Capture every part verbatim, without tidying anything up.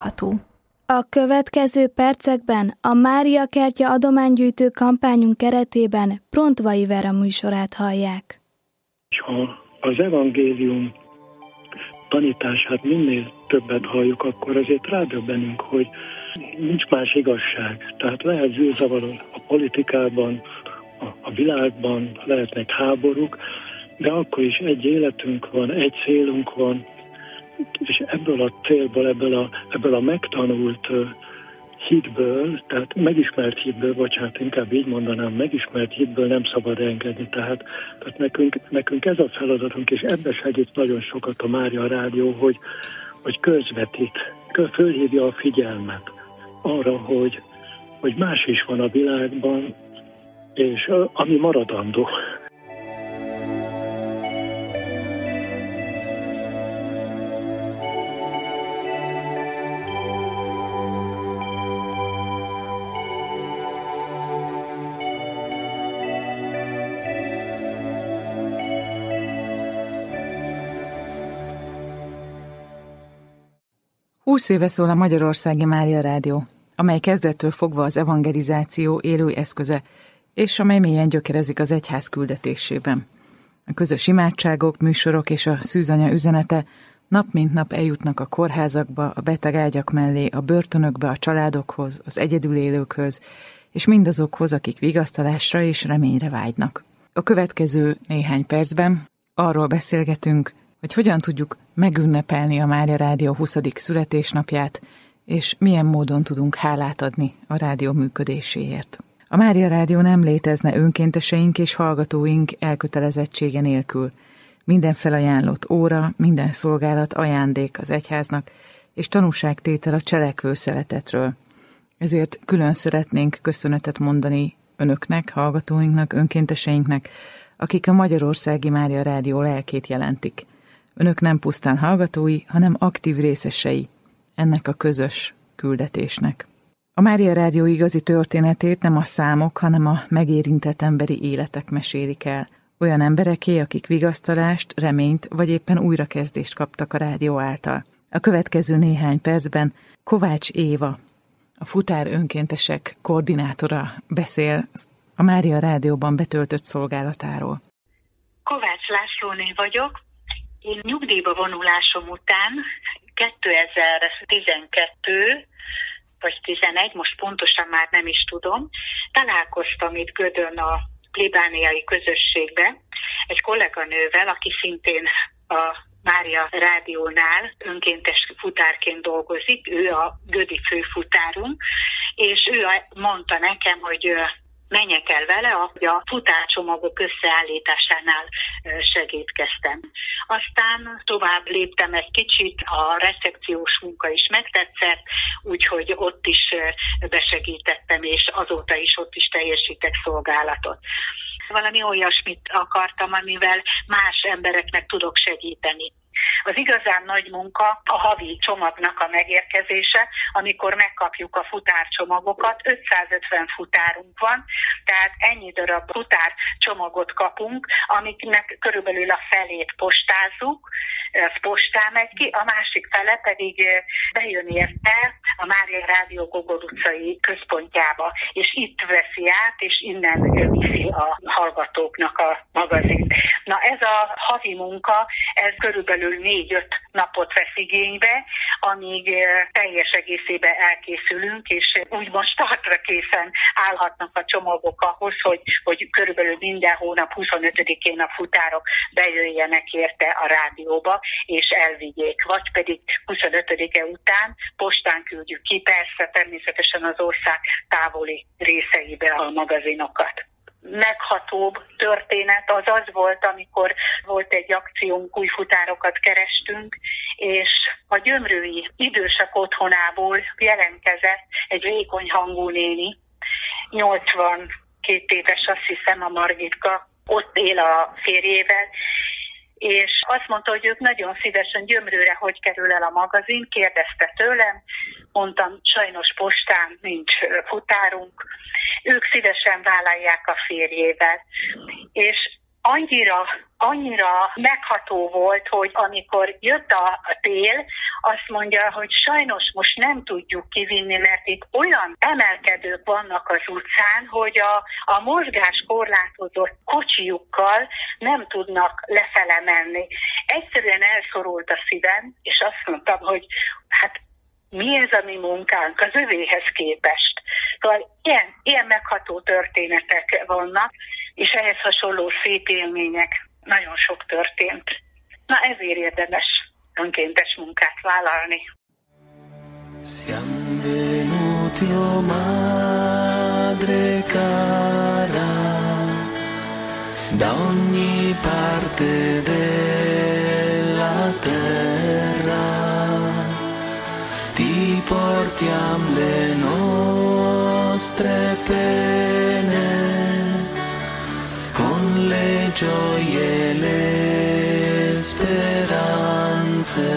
hallható. A következő percekben a Mária Kertje adománygyűjtő kampányunk keretében Prontvai Vera műsorát hallják. Ha az evangélium tanítását minél többet halljuk, akkor azért rádöbbenünk, hogy nincs más igazság. Tehát lehet zűrzavar a politikában, a, a világban, lehetnek háborúk, de akkor is egy életünk van, egy célunk van, és ebből a célból, ebből a, ebből a megtanult uh, hitből, tehát megismert hitből, bocsánat, inkább így mondanám, megismert hitből nem szabad engedni. Tehát, tehát nekünk, nekünk ez a feladatunk, és ebben segít nagyon sokat a Mária Rádió, hogy, hogy közvetít, fölhívja a figyelmet arra, hogy, hogy más is van a világban, és uh, ami maradandó. húsz éve szól a Magyarországi Mária Rádió, amely kezdettől fogva az evangelizáció élő eszköze, és amely mélyen gyökerezik az egyház küldetésében. A közös imádságok, műsorok és a szűzanya üzenete nap mint nap eljutnak a kórházakba, a betegágyak mellé, a börtönökbe, a családokhoz, az egyedül élőkhöz, és mindazokhoz, akik vigasztalásra és reményre vágynak. A következő néhány percben arról beszélgetünk, hogy hogyan tudjuk megünnepelni a Mária Rádió huszadik születésnapját, és milyen módon tudunk hálát adni a rádió működéséért. A Mária Rádió nem létezne önkénteseink és hallgatóink elkötelezettsége nélkül. Minden felajánlott óra, minden szolgálat ajándék az egyháznak, és tanúságtétel a cselekvő szeretetről. Ezért külön szeretnénk köszönetet mondani önöknek, hallgatóinknak, önkénteseinknek, akik a Magyarországi Mária Rádió lelkét jelentik. Önök nem pusztán hallgatói, hanem aktív részesei ennek a közös küldetésnek. A Mária Rádió igazi történetét nem a számok, hanem a megérintett emberi életek mesélik el. Olyan embereké, akik vigasztalást, reményt vagy éppen újrakezdést kaptak a rádió által. A következő néhány percben Kovács Éva, a Futár önkéntesek koordinátora beszél a Mária Rádióban betöltött szolgálatáról. Kovács Lászlóné vagyok. Én nyugdíjba vonulásom után kétezer-tizenkettő vagy tizenegy, most pontosan már nem is tudom, találkoztam itt Gödön a plébániai közösségbe egy kolléganővel, aki szintén a Mária Rádiónál önkéntes futárként dolgozik, ő a gödi főfutárunk, és ő mondta nekem, hogy menjek el vele, ahogy a futárcsomagok összeállításánál segítkeztem. Aztán tovább léptem egy kicsit, a recepciós munka is megtetszett, úgyhogy ott is besegítettem, és azóta is ott is teljesítek szolgálatot. Valami olyasmit akartam, amivel más embereknek tudok segíteni. Az igazán nagy munka a havi csomagnak a megérkezése, amikor megkapjuk a futárcsomagokat. ötszázötven futárunk van, tehát ennyi darab futárcsomagot kapunk, amiknek körülbelül a felét postázzuk, ez postán megy ki, a másik fele pedig bejön érte a Mária Rádió Gogol utcai központjába, és itt veszi át, és innen viszi a hallgatóknak a magazint. Na ez a havi munka, ez körülbelül négy-öt napot vesz igénybe, amíg teljes egészében elkészülünk, és úgymond startra készen állhatnak a csomagok ahhoz, hogy, hogy körülbelül minden hónap huszonötödikén a futárok bejöjjenek érte a rádióba, és elvigyék. Vagy pedig huszonötödike után postán küldjük ki, persze természetesen az ország távoli részeibe a magazinokat. Meghatóbb történet az az volt, amikor volt egy akciónk, új futárokat kerestünk, és a gyömrői idősek otthonából jelentkezett egy vékony hangú néni, nyolcvankét éves, azt hiszem, a Margitka, ott él a férjével, és azt mondta, hogy ők nagyon szívesen Gyömrőre hogy kerül el a magazin, kérdezte tőlem, mondtam, sajnos postán nincs futárunk, ők szívesen vállalják a férjével. És annyira, annyira megható volt, hogy amikor jött a, a tél, azt mondja, hogy sajnos most nem tudjuk kivinni, mert itt olyan emelkedők vannak az utcán, hogy a, a mozgás korlátozott kocsijukkal nem tudnak lefele menni. Egyszerűen elszorult a szívem, és azt mondtam, hogy hát mi ez a mi munkánk az övéhez képest. Szóval ilyen, ilyen megható történetek vannak, és ehhez hasonló szép élmények nagyon sok történt. Na ezért érdemes önkéntes munkát vállalni. Siamo venuti, oh madre cara, da ogni parte della terra, ti portiamo le nostre pene, con le gioie e le speranze,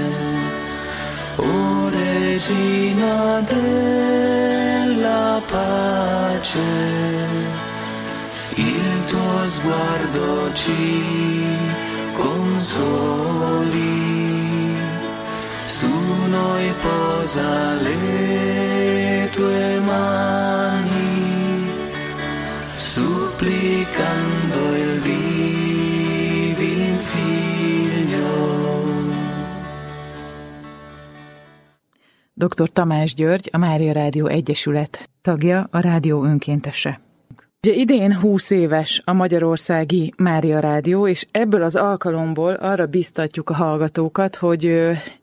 o Regina della pace, il tuo sguardo ci consoli, su noi posa le tue mani, supplicando il divin Figlio. doktor Tamás György, a Mária Rádió Egyesület tagja, a rádió önkéntese. Ugye idén húsz éves a magyarországi Mária Rádió, és ebből az alkalomból arra biztatjuk a hallgatókat, hogy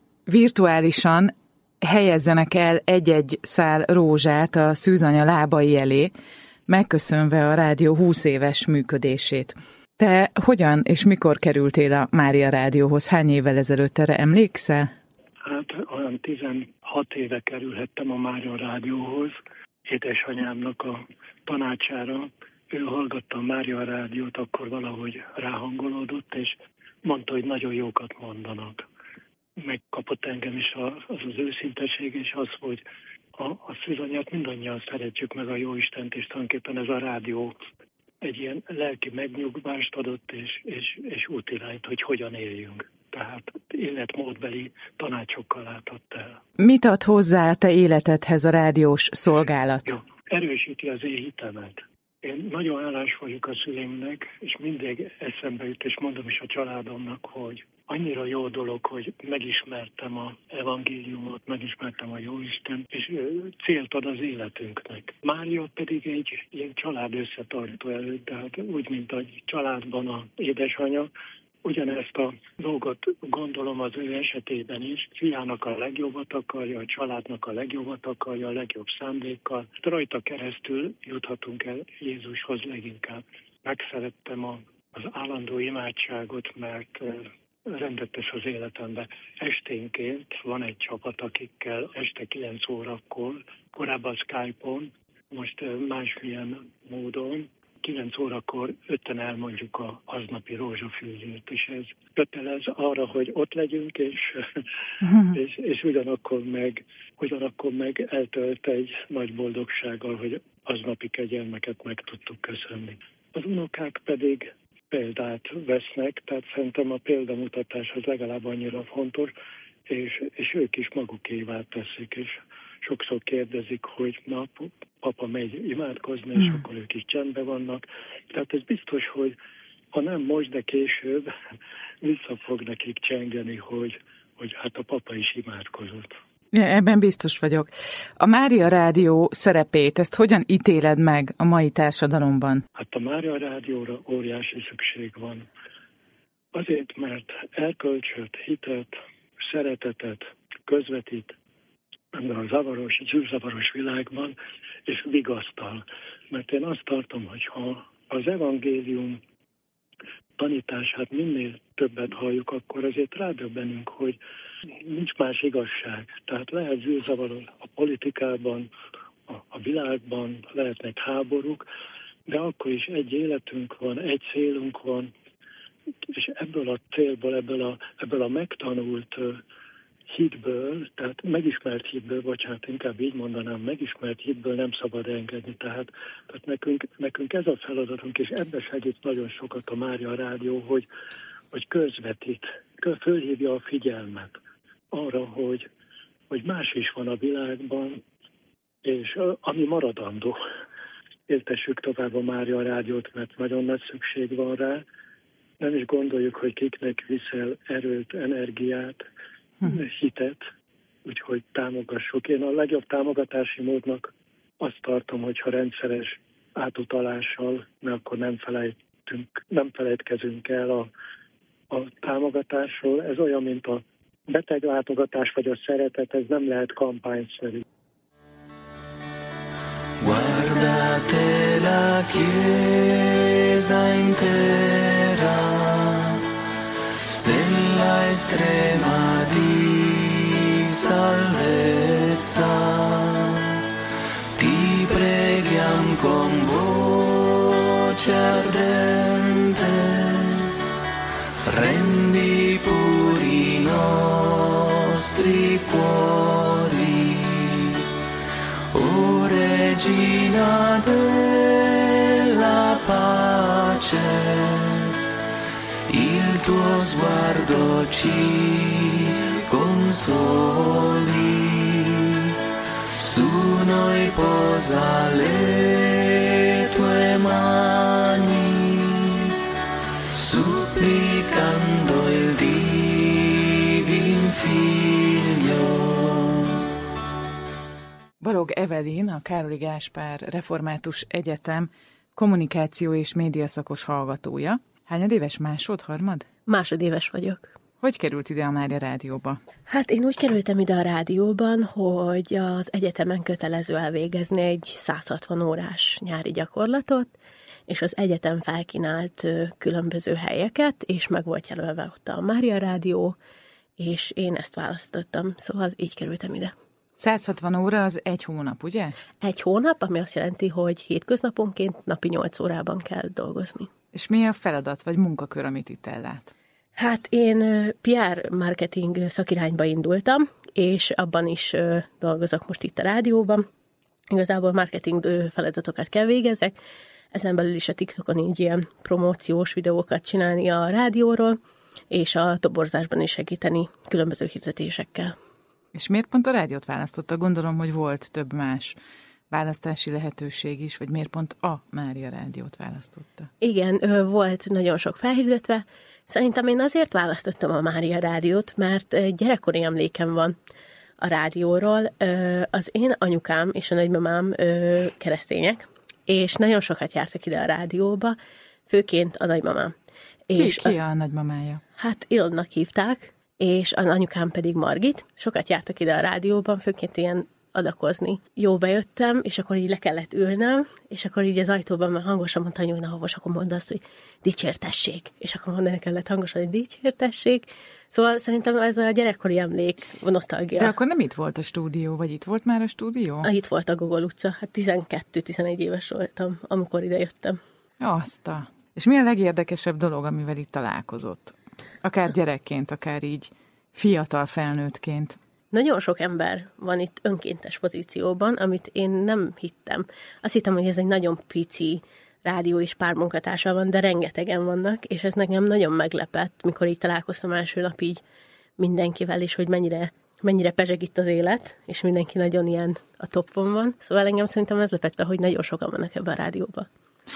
virtuálisan helyezzenek el egy-egy szál rózsát a szűzanya lábai elé, megköszönve a rádió húsz éves működését. Te hogyan és mikor kerültél a Mária Rádióhoz? Hány évvel ezelőtt, erre emlékszel? Hát olyan tizenhat éve kerülhettem a Mária Rádióhoz, édesanyámnak a tanácsára. Ő hallgatta a Mária Rádiót, akkor valahogy ráhangolódott, és mondta, hogy nagyon jókat mondanak. Megkapott engem is az az őszinteség, és az, hogy a, a szűzanyát mindannyian szeretjük meg a Jóistent, és tulajdonképpen ez a rádió egy ilyen lelki megnyugvást adott, és, és, és útirányt, hogy hogyan éljünk. Tehát életmódbeli tanácsokkal látott el. Mit ad hozzá a te életedhez a rádiós szolgálat? Jó, erősíti az én hitemet. Én nagyon hálás vagyok a szüleimnek, és mindig eszembe jut, és mondom is a családomnak, hogy annyira jó dolog, hogy megismertem az evangéliumot, megismertem a Jóisten, és célt ad az életünknek. Mária pedig egy ilyen család összetartó előtt, tehát úgy, mint a családban az édesanyja, ugyanezt a dolgot gondolom az ő esetében is. Fiának a legjobbat akarja, a családnak a legjobbat akarja, a legjobb szándékkal. Rajta keresztül juthatunk el Jézushoz leginkább. Megszerettem a, az állandó imádságot, mert rendetes az életemben. Esténként van egy csapat, akikkel este kilenc órakor, korábban Skype-on, most másmilyen módon, kilenc órakor ötten elmondjuk a aznapi rózsafűzőt, és ez kötelez arra, hogy ott legyünk, és, és, és ugyanakkor, meg, ugyanakkor meg eltölt egy nagy boldogsággal, hogy aznapi kegyelmeket meg tudtuk köszönni. Az unokák pedig példát vesznek, tehát szerintem a példamutatás az legalább annyira fontos, és, és ők is magukévá teszik, és sokszor kérdezik, hogy na, papa megy imádkozni, és mm. akkor ők is csendben vannak. Tehát ez biztos, hogy ha nem most, de később vissza fog nekik csengeni, hogy, hogy hát a papa is imádkozott. Ja, ebben biztos vagyok. A Mária Rádió szerepét, ezt hogyan ítéled meg a mai társadalomban? Hát a Mária Rádióra óriási szükség van. Azért, mert elkölcsöt, hitet, szeretetet közvetít ebben a zavaros, zűrzavaros világban, és vigasztal. Mert én azt tartom, hogy ha az evangélium tanítását minél többet halljuk, akkor azért rádöbbenünk, hogy nincs más igazság. Tehát lehet zűrzavaros a politikában, a, a világban, lehetnek háborúk, de akkor is egy életünk van, egy célunk van, és ebből a célból, ebből a, ebből a megtanult hitből, tehát megismert hitből, bocsánat, inkább így mondanám, megismert hitből nem szabad engedni. Tehát, tehát nekünk, nekünk ez a feladatunk, és ebben segít nagyon sokat a Mária Rádió, hogy, hogy közvetít, fölhívja a figyelmet arra, hogy, hogy más is van a világban, és ami maradandó. Éltessük tovább a Mária Rádiót, mert nagyon nagy szükség van rá. Nem is gondoljuk, hogy kiknek viszel erőt, energiát, hitet, úgyhogy támogassuk. Én a legjobb támogatási módnak azt tartom, hogyha rendszeres átutalással, mert akkor nem felejtünk, nem felejtkezünk el a, a támogatásról. Ez olyan, mint a beteglátogatás vagy a szeretet, ez nem lehet kampányszerű. Guardate la chiesa intera, stella estrema di salvezza, ti preghiam con voce ardente, rendi puri i nostri cuori, o Regina della pace, il tuo sguardo ci consoli, su noi posa le tue mani, supplicando il Divin Figlio. Balogh Evelyn, a Károli Gáspár Református Egyetem kommunikáció és médiaszakos hallgatója. Hányad éves, másod, harmad? Másodéves vagyok. Hogy került ide a Mária Rádióba? Hát én úgy kerültem ide a rádióban, hogy az egyetemen kötelező elvégezni egy száz hatvan órás nyári gyakorlatot, és az egyetem felkínált különböző helyeket, és meg volt jelölve ott a Mária Rádió, és én ezt választottam, szóval így kerültem ide. száz hatvan óra az egy hónap, ugye? Egy hónap, ami azt jelenti, hogy hétköznaponként napi nyolc órában kell dolgozni. És mi a feladat vagy munkakör, amit itt ellát? Hát én pé er marketing szakirányba indultam, és abban is dolgozok most itt a rádióban. Igazából marketing feladatokat kell végezzek, ezen belül is a TikTokon így ilyen promóciós videókat csinálni a rádióról, és a toborzásban is segíteni különböző hirdetésekkel. És miért pont a rádiót választotta? Gondolom, hogy volt több más választási lehetőség is, vagy miért pont a Mária Rádiót választotta? Igen, volt nagyon sok felhirdetve. Szerintem én azért választottam a Mária Rádiót, mert gyerekkori emlékem van a rádióról. Az én anyukám és a nagymamám keresztények, és nagyon sokat jártak ide a rádióba, főként a nagymamám. Ki, és ki a, a nagymamája? Hát Ilonnak hívták, és az anyukám pedig Margit. Sokat jártak ide a rádióban, főként ilyen adakozni. Jó, bejöttem, és akkor így le kellett ülnem, és akkor így az ajtóban már hangosan mondta anyuk, na, most akkor mondd azt, hogy dicsértessék. És akkor mondani kellett hangosan, hogy dicsértessék. Szóval szerintem ez a gyerekkori emlék, a nosztalgia. De akkor nem itt volt a stúdió, vagy itt volt már a stúdió? Ah, itt volt a Gogol utca. Hát tizenkettő-tizenegy éves voltam, amikor ide jöttem. Azt a... És mi a legérdekesebb dolog, amivel itt találkozott? Akár gyerekként, akár így fiatal felnőttként. Nagyon sok ember van itt önkéntes pozícióban, amit én nem hittem. Azt hittem, hogy ez egy nagyon pici rádió és pár munkatársa van, de rengetegen vannak, és ez nekem nagyon meglepett, mikor így találkoztam első nap így mindenkivel, és hogy mennyire, mennyire pezseg itt az élet, és mindenki nagyon ilyen a toppon van. Szóval engem szerintem ez lepett be, hogy nagyon sokan vannak ebben a rádióban.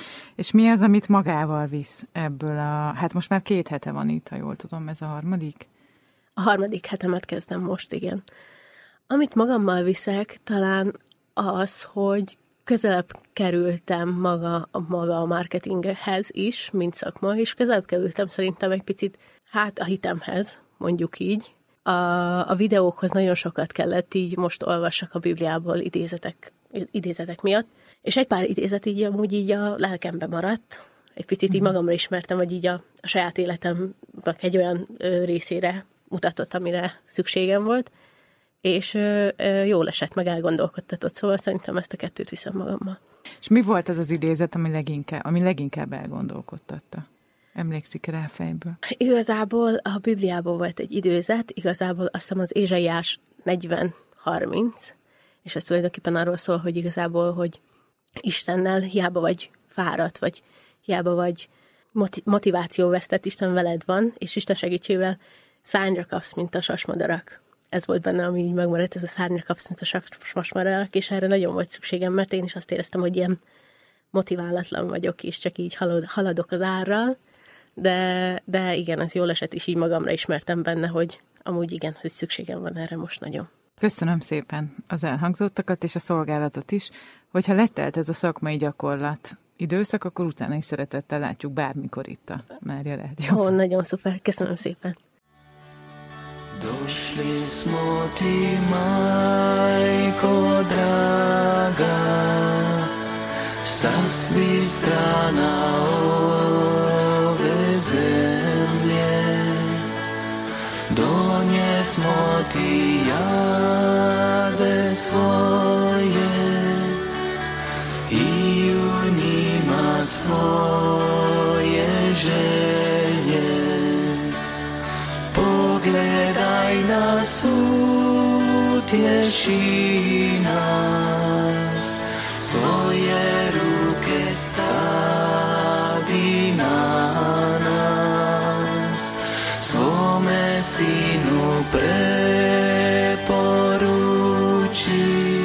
És mi az, amit magával visz ebből a... Hát most már két hete van itt, ha jól tudom, ez a harmadik? A harmadik hetemet kezdem most, igen. Amit magammal viszek, talán az, hogy közelebb kerültem maga, maga a marketinghez is, mint szakma, és közelebb kerültem szerintem egy picit, hát a hitemhez, mondjuk így. A, a videókhoz nagyon sokat kellett, így most olvassak a Bibliából idézetek, idézetek miatt, és egy pár idézet így amúgy így a lelkembe maradt. Egy picit így magamra ismertem, hogy így a, a saját életemnek egy olyan ö, részére mutatott, amire szükségem volt, és ö, ö, jól esett, meg elgondolkodtatott, szóval szerintem ezt a kettőt viszem magammal. És mi volt az az idézet, ami leginkább, ami leginkább elgondolkodtatta Emlékszik rá fejből? Igazából a Bibliából volt egy időzet, igazából azt hiszem az Ézsaiás negyven harminc, és ez tulajdonképpen arról szól, hogy igazából, hogy Istennel hiába vagy fáradt, vagy hiába vagy motivációvesztett, Isten veled van, és Isten segítségével szárnyra kapsz, mint a sasmadarak. Ez volt benne, ami így megmaradt, ez a szárnyra kapsz, mint a sasmadarak, és erre nagyon volt szükségem, mert én is azt éreztem, hogy ilyen motiválatlan vagyok, és csak így halad, haladok az árral, de, de igen, az jól esett, és így magamra ismertem benne, hogy amúgy igen, hogy szükségem van erre most nagyon. Köszönöm szépen az elhangzottakat és a szolgálatot is, hogyha letelt ez a szakmai gyakorlat időszak, akkor utána is szeretettel látjuk bármikor itt a Mária Rádióban. Ó, nagyon szuper, köszönöm szépen. Došli smo ti, majko draga, sa svih strana ove zemlje. Doniesmo ti jade svoje i u njima svoje želje. Pogledaj nas, utješi nas, svoje ruke stavi na nas, svome sinu preporuči,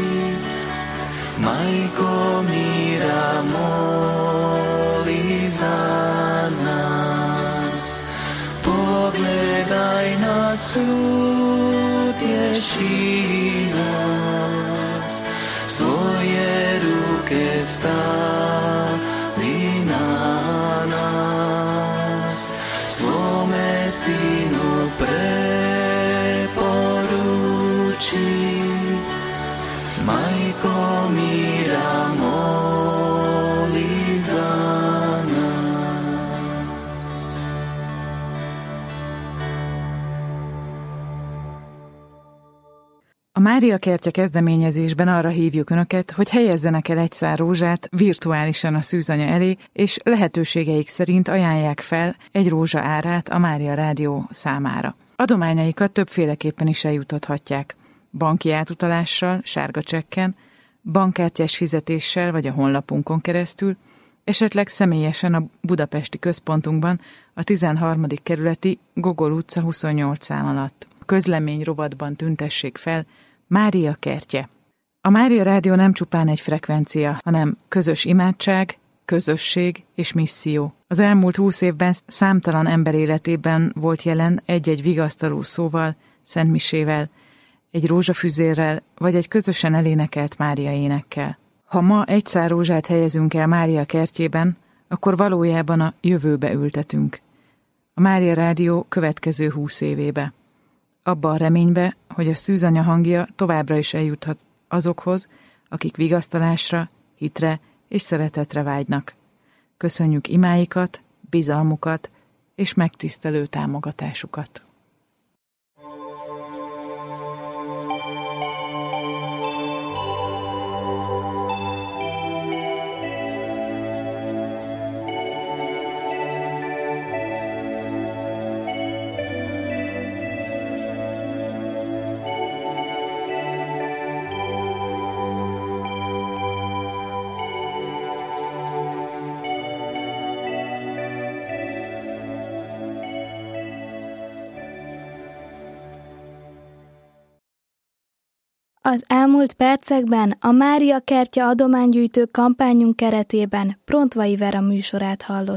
majko mira moli za nas. Pogledaj nas, utješi nas, svoje ruke stavi na nas, svome sinu preporuči, majko mira moli za nas. A Mária Kertje kezdeményezésben arra hívjuk Önöket, hogy helyezzenek el egy szár rózsát virtuálisan a szűzanya elé, és lehetőségeik szerint ajánlják fel egy rózsa árát a Mária Rádió számára. Adományaikat többféleképpen is eljutathatják. Banki átutalással, sárga csekken, bankkártyás fizetéssel vagy a honlapunkon keresztül, esetleg személyesen a budapesti központunkban a tizenharmadik kerületi Gogol utca huszonnyolc szám alatt. A közlemény rovatban tüntessék fel Mária Kertje. A Mária Rádió nem csupán egy frekvencia, hanem közös imádság, közösség és misszió. Az elmúlt húsz évben számtalan ember életében volt jelen egy-egy vigasztaló szóval, szentmisével, egy rózsafüzérrel vagy egy közösen elénekelt Mária énekkel. Ha ma egy szár rózsát helyezünk el Mária kertjében, akkor valójában a jövőbe ültetünk. A Mária Rádió következő húsz évébe. Abba a reménybe, hogy a szűzanya hangja továbbra is eljuthat azokhoz, akik vigasztalásra, hitre és szeretetre vágynak. Köszönjük imáikat, bizalmukat és megtisztelő támogatásukat. Az elmúlt percekben a Mária Kertje adománygyűjtő kampányunk keretében Prontvai Vera műsorát hallott.